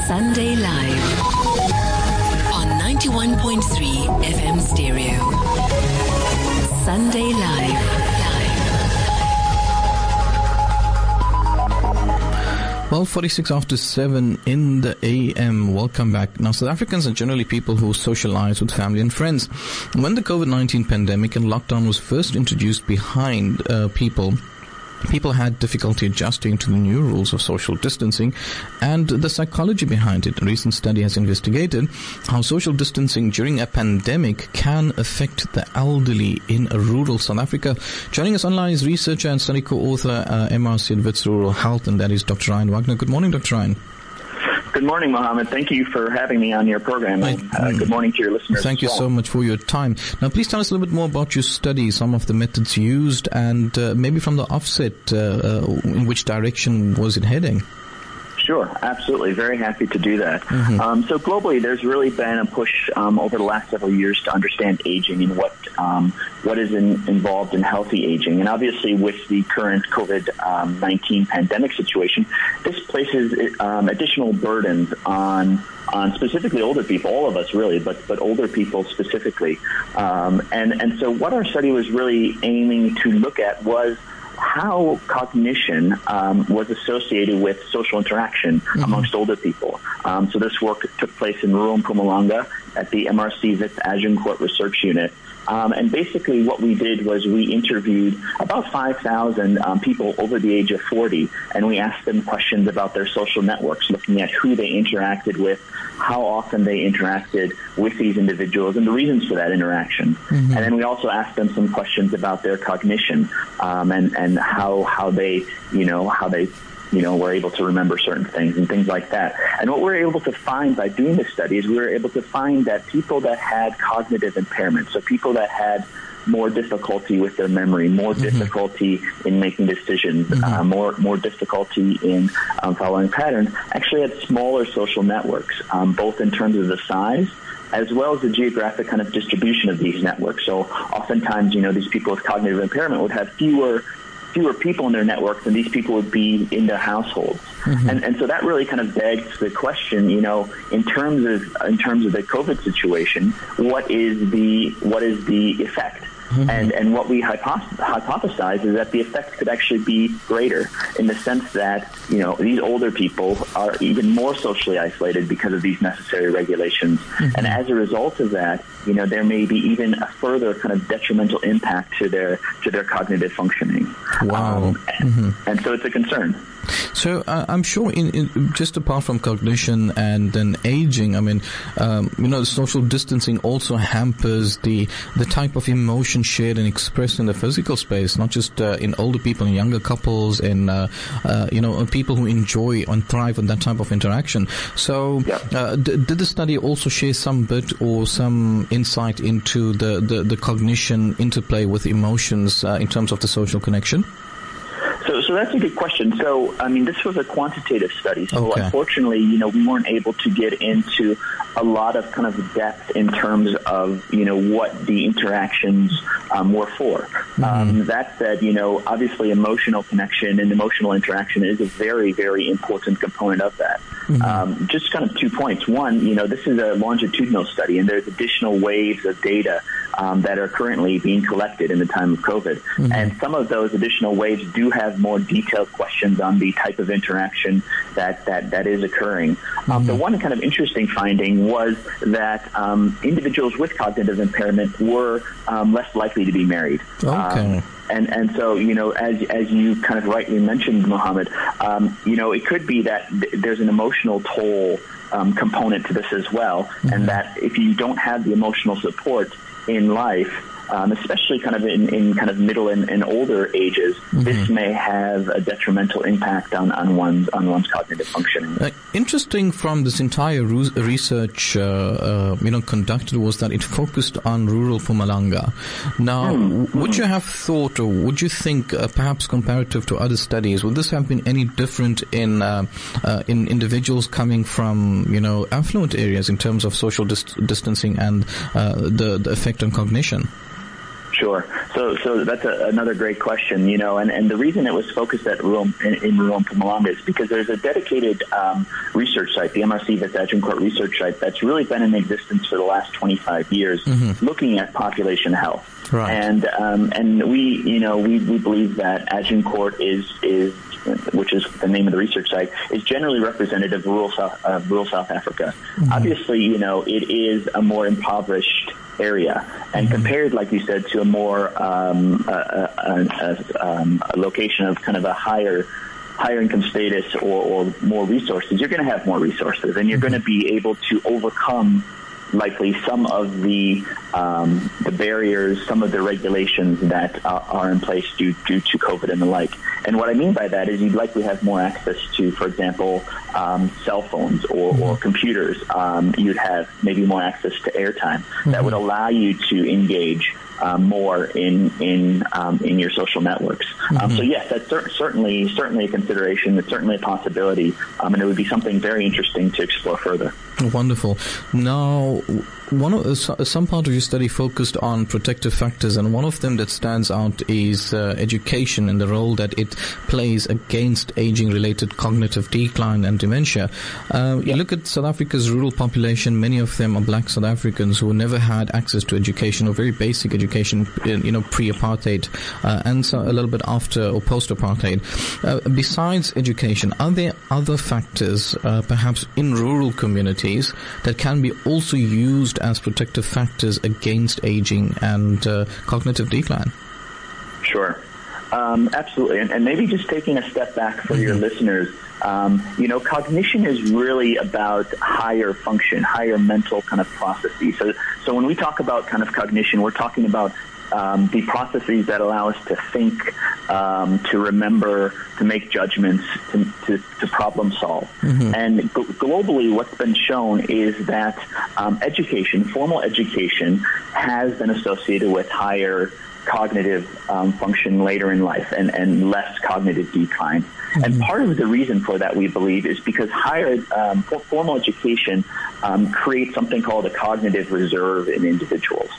Sunday Live on 91.3 FM stereo. Sunday Live. Well, 46 after 7 in the AM. Welcome back. Now, South Africans are generally people who socialize with family and friends. When the COVID-19 pandemic and lockdown was first introduced behind people had difficulty adjusting to the new rules of social distancing and the psychology behind it. A recent study has investigated how social distancing during a pandemic can affect the elderly in rural South Africa. Joining us online is researcher and study co-author MRC at Wits Rural Health, and that is Dr. Ryan Wagner. Good morning, Dr. Ryan. Good morning, Mohammed. Thank you for having me on your program. Good morning to your listeners. Thank you so much for your time. Now, please tell us a little bit more about your study, some of the methods used, and maybe from the offset, in which direction was it heading? Sure, absolutely. Very happy to do that. So globally, there's really been a push over the last several years to understand aging and what is involved in healthy aging. And obviously, with the current COVID-19 pandemic situation, this places additional burdens on specifically older people, all of us really, but older people specifically. And so what our study was really aiming to look at was how cognition was associated with social interaction amongst older people. So this work took place in rural Mpumalanga at the MRC Wits Agincourt Research Unit. And basically what we did was we interviewed about 5,000 people over the age of 40, and we asked them questions about their social networks, looking at who they interacted with, how often they interacted with these individuals, and the reasons for that interaction. And then we also asked them some questions about their cognition and how they were able to remember certain things and things like that. And what we were able to find by doing this study is we were able to find that people that had cognitive impairment, so people that had more difficulty with their memory, more difficulty in making decisions, more difficulty in following patterns, actually had smaller social networks, both in terms of the size as well as the geographic kind of distribution of these networks. So oftentimes, these people with cognitive impairment would have fewer people in their networks, and these people would be in their households. And so that really kind of begs the question, in terms of the COVID situation, what is the effect? And what we hypothesize is that the effect could actually be greater in the sense that, these older people are even more socially isolated because of these necessary regulations. And as a result of that, there may be even a further kind of detrimental impact to their cognitive functioning. Wow. And so it's a concern. So I'm sure in just apart from cognition and then aging, social distancing also hampers the type of emotion shared and expressed in the physical space, not just in older people and younger couples and, people who enjoy and thrive on that type of interaction. So did the study also share some bit or some insight into the cognition interplay with emotions in terms of the social connection? So that's a good question. So, this was a quantitative study. So, unfortunately, we weren't able to get into a lot of kind of depth in terms of, what the interactions were for. That said, obviously emotional connection and emotional interaction is a very, very important component of that. Just kind of 2 points. One, this is a longitudinal study, and there's additional waves of data that are currently being collected in the time of COVID. And some of those additional waves do have more detailed questions on the type of interaction that is occurring. The one kind of interesting finding was that individuals with cognitive impairment were less likely to be married. And so, as you kind of rightly mentioned, Mohammed, it could be that there's an emotional toll component to this as well, and that if you don't have the emotional support in life, especially kind of in kind of middle and older ages, this may have a detrimental impact on one's cognitive functioning. Interesting from this entire research, conducted was that it focused on rural Mpumalanga. Now, would you have thought, or would you think, perhaps comparative to other studies, would this have been any different in individuals coming from, affluent areas in terms of social distancing and the effect on cognition? Sure. So that's another great question, and the reason it was focused at in rural Mpumalanga is because there's a dedicated research site, the MRC Vets Agincourt research site, that's really been in existence for the last 25 years, looking at population health. Right. And we believe that Agincourt is which is the name of the research site, is generally representative of rural South Africa. Obviously, it is a more impoverished area, and compared, like you said, to a more a location of kind of a higher income status or more resources, you're going to have more resources, and you're going to be able to overcome likely some of the barriers, some of the regulations that are in place due to COVID and the like. And what I mean by that is you'd likely have more access to, for example, cell phones or computers. You'd have maybe more access to airtime that would allow you to engage more in your social networks. So yes, that's certainly a consideration. It's certainly a possibility, and it would be something very interesting to explore further. Wonderful. Now, some part of your study focused on protective factors, and one of them that stands out is education and the role that it plays against aging-related cognitive decline and dementia. You look at South Africa's rural population; many of them are Black South Africans who never had access to education or very basic education, pre-apartheid, and so a little bit after or post-apartheid. Besides education, are there other factors, perhaps in rural communities, that can be also used as protective factors against aging and cognitive decline? Sure. Absolutely. And maybe just taking a step back for your listeners, cognition is really about higher function, higher mental kind of processes. So when we talk about kind of cognition, we're talking about the processes that allow us to think, to remember, to make judgments, to problem solve. And globally, what's been shown is that formal education, has been associated with higher cognitive function later in life and less cognitive decline. And part of the reason for that, we believe, is because higher formal education creates something called a cognitive reserve in individuals.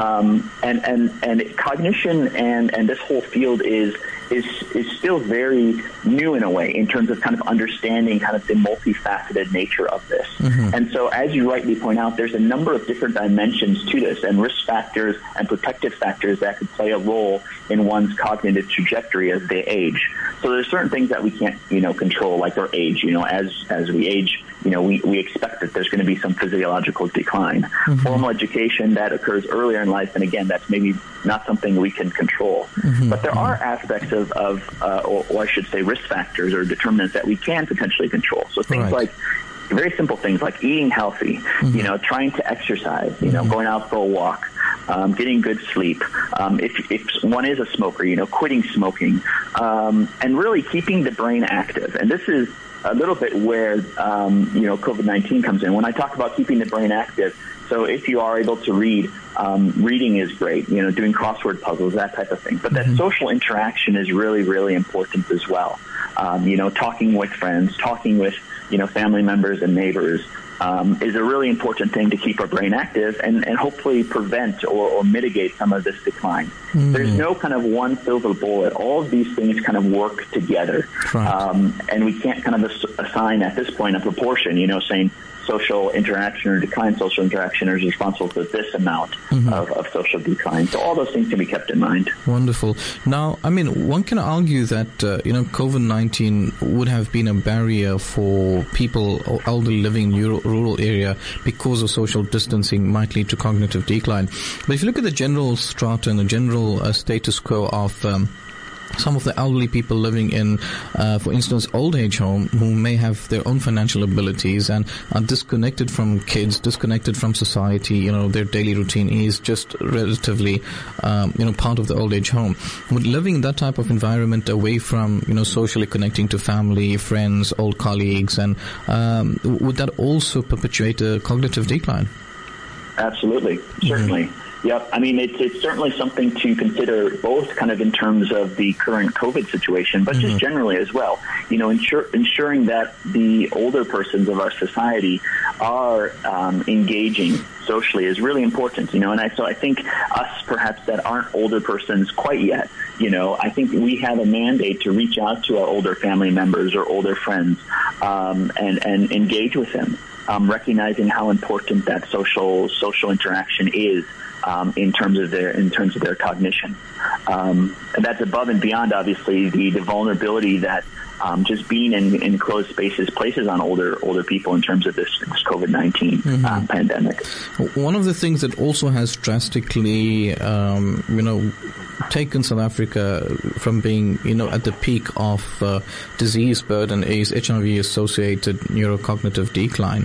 And cognition and this whole field is still very new in a way in terms of kind of understanding kind of the multifaceted nature of this. And so, as you rightly point out, there's a number of different dimensions to this, and risk factors and protective factors that could play a role in one's cognitive trajectory as they age. So there's certain things that we can't, control, like our age. As we age, we expect that there's going to be some physiological decline. Formal education that occurs earlier in life, and again, that's maybe not something we can control. But there are aspects or I should say risk factors or determinants that we can potentially control. So things like very simple things like eating healthy, trying to exercise, going out for a walk, getting good sleep. If one is a smoker, quitting smoking, and really keeping the brain active. And this is a little bit where, COVID-19 comes in. When I talk about keeping the brain active, so if you are able to read, reading is great, doing crossword puzzles, that type of thing. But that social interaction is really, really important as well. Talking with friends, talking with, family members and neighbors, is a really important thing to keep our brain active and hopefully prevent or mitigate some of this decline. There's no kind of one silver bullet. All of these things kind of work together. And we can't kind of assign at this point a proportion, saying social interaction or decline social interaction is responsible for this amount of social decline. So all those things can be kept in mind. Wonderful. Now, one can argue that, COVID-19 would have been a barrier for people or elderly living in rural area because of social distancing might lead to cognitive decline. But if you look at the general strata and the general status quo of some of the elderly people living in, for instance, old age home who may have their own financial abilities and are disconnected from kids, disconnected from society, their daily routine is just relatively, part of the old age home. Would living in that type of environment away from, socially connecting to family, friends, old colleagues, and would that also perpetuate a cognitive decline? Absolutely. Certainly. Yep. I mean, it's certainly something to consider, both kind of in terms of the current COVID situation, but just generally as well. You know, ensuring that the older persons of our society are engaging socially is really important, you know, and so I think us perhaps that aren't older persons quite yet, you know, I think we have a mandate to reach out to our older family members or older friends and engage with them, recognizing how important that social interaction is in terms of their cognition. And that's above and beyond, obviously, the vulnerability that just being in closed spaces places on older people in terms of this COVID-19 pandemic. One of the things that also has drastically, taken South Africa from being, at the peak of disease burden is HIV-associated neurocognitive decline.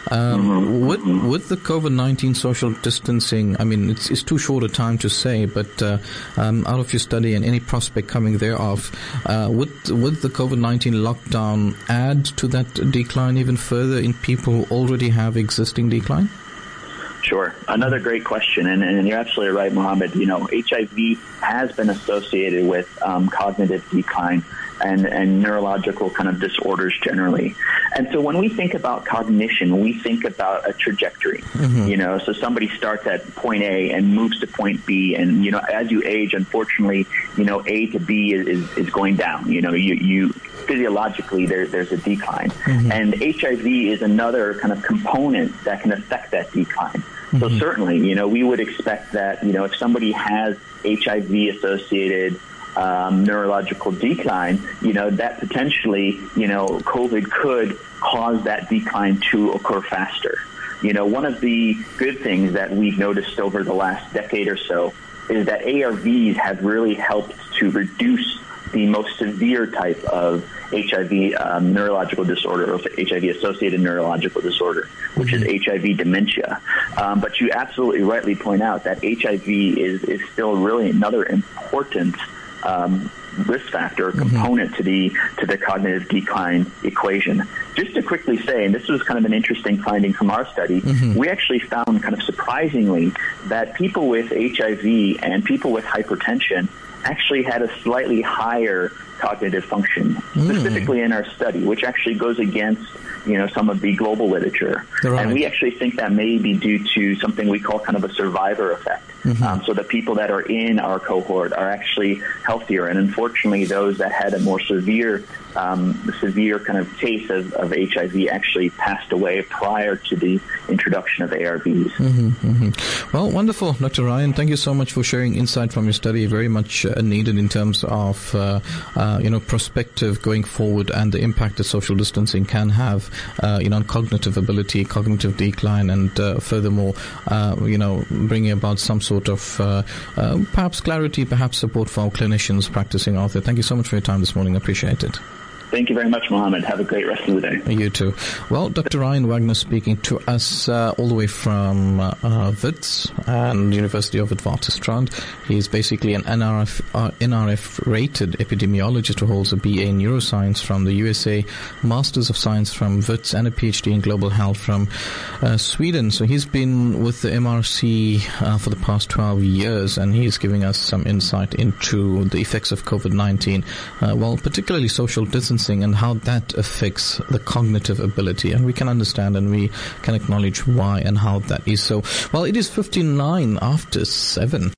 With the COVID-19 social distancing, I mean, it's too short a time to say, but out of your study and any prospect coming thereof, would the COVID-19 lockdown add to that decline even further in people who already have existing decline? Sure. Another great question, and you're absolutely right, Mohammed. You know, HIV has been associated with cognitive decline and neurological kind of disorders generally. And so when we think about cognition, we think about a trajectory. You know, so somebody starts at point A and moves to point B, and, you know, as you age, unfortunately, you know, A to B is going down. You know, you physiologically there's a decline. And HIV is another kind of component that can affect that decline. So certainly, you know, we would expect that, you know, if somebody has HIV-associated neurological decline, you know, that potentially, you know, COVID could cause that decline to occur faster. You know, one of the good things that we've noticed over the last decade or so is that ARVs have really helped to reduce the most severe type of HIV neurological disorder, or HIV-associated neurological disorder, which is HIV dementia. But you absolutely rightly point out that HIV is still really another important risk factor or component to the cognitive decline equation. Just to quickly say, and this was kind of an interesting finding from our study, we actually found kind of surprisingly that people with HIV and people with hypertension actually had a slightly higher cognitive function, specifically in our study, which actually goes against, you know, some of the global literature. Right. And we actually think that may be due to something we call kind of a survivor effect. So the people that are in our cohort are actually healthier, and unfortunately those that had a more severe kind of case of HIV actually passed away prior to the introduction of ARVs. Well, wonderful, Dr. Ryan. Thank you so much for sharing insight from your study. Very much needed in terms of perspective going forward and the impact that social distancing can have on cognitive ability, cognitive decline, and furthermore bringing about some sort of perhaps clarity, perhaps support for our clinicians practicing out there. Thank you so much for your time this morning. I appreciate it. Thank you very much, Mohammed. Have a great rest of the day. You too. Well, Dr. Ryan Wagner speaking to us all the way from Wits and University of Witwatersrand. He's basically an NRF-rated epidemiologist who holds a BA in neuroscience from the USA, Masters of Science from Wits, and a PhD in global health from Sweden. So he's been with the MRC for the past 12 years, and he's giving us some insight into the effects of COVID-19, particularly social distancing and how that affects the cognitive ability. And we can understand and we can acknowledge why and how that is so. Well, it is 59 after 7.